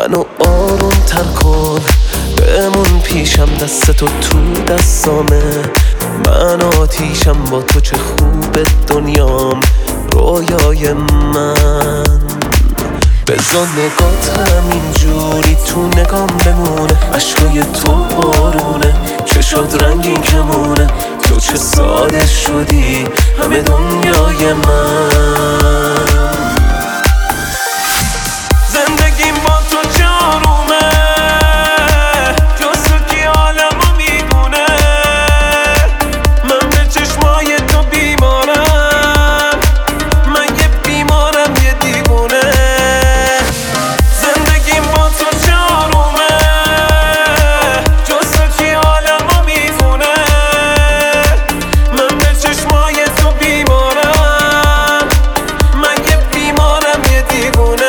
منو آروم تر کن، بمون پیشم، دستتو تو دستامه. من آتیشم با تو، چه خوبه دنیام، رویای من. بذار نگات همینجوری تو نگام بمونه، عشقای تو بارونه، چه شد رنگین کمونه. تو چه ساده شدی، همه دنیای من. زندگیم با تو جارومه، جز تو کی عالمو میدونه. من به چشمای تو بیمارم، من یه بیمارم، یه دیوونه. زندگیم با تو جارومه، جز تو کی عالمو میدونه. من به چشمای تو بیمارم، من یه بیمارم، یه دیوونه.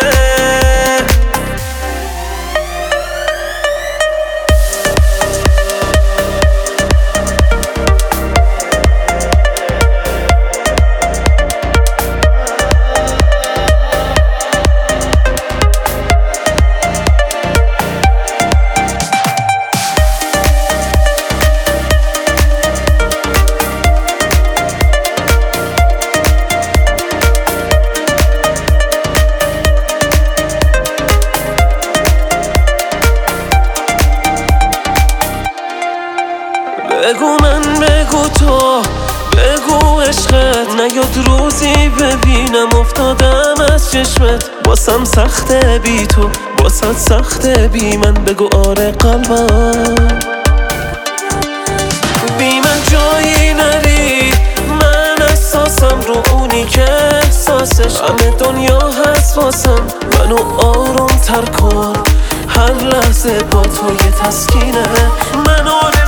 بگو من، بگو تو، بگو عشقت نیاد روزی ببینم افتادم از چشمت. باسم سخته بی تو، باسد سخته بی من. بگو آره قلبم، بی من جایی نری. من احساسم رو اونی که احساسش، همه دنیا هست واسم. منو آروم تر کن، هر لحظه با تو یه تسکینه. من